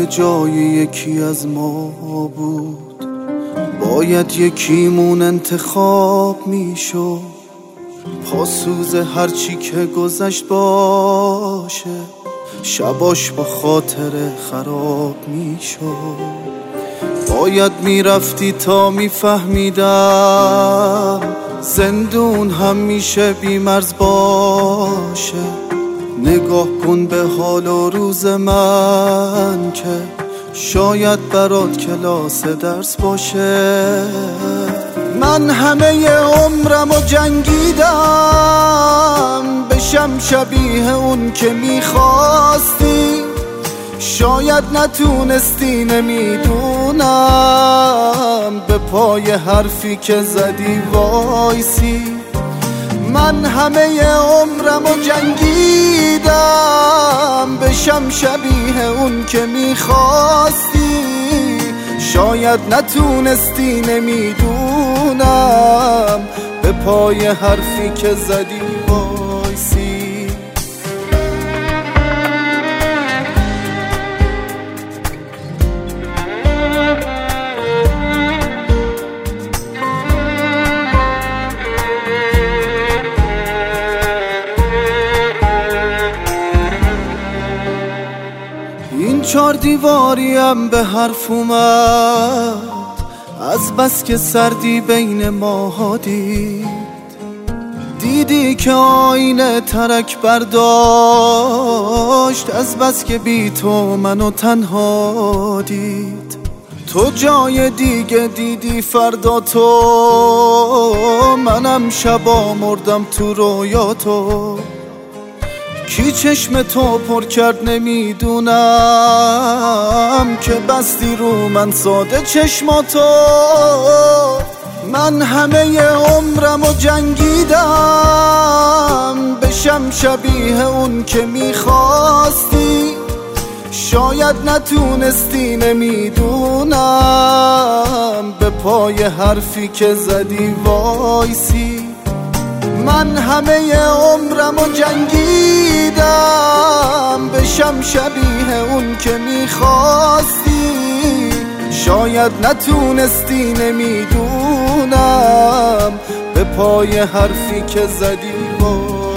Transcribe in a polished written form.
مال جای یکی از ما بود، باید یکیمون انتخاب میشد. پاسوز هرچی که گذشت باشه، شباش با خاطر خراب میشد. باید میرفتی تا میفهمیدم زندون هم میشه بی‌مرز باشه. نگاه کن به حال و روز من که شاید برات کلاس درس باشه. من همه عمرم و جنگیدم بشم شبیه اون که میخواستی. شاید نتونستی، نمیدونم، به پای حرفی که زدی وایسی. من همه عمرم و جنگیدم بشم شبیه اون که میخواستی. شاید نتونستی، نمیدونم، به پای حرفی که زدی وایسی. این 4 دیواریم به حرف اومد از بس که سردی بین ماها دیدی که آینه ترک برداشت از بس که بی تو منو تنها دید. تو جای دیگه دیدی فردا تو، منم شبا مردم تو رویا تو. کی چشم تو پر کرد نمیدونم که بستی رو من ساده چشماتو. من همه عمرم و جنگیدم بشم شبیه اون که میخواستی. شاید نتونستی، نمیدونم، به پای حرفی که زدی وایسی. من همه عمرم و جنگیدم بشم شبیه اون که میخواستی. شاید نتونستی، نمیدونم، به پای حرفی که زدی وایسی.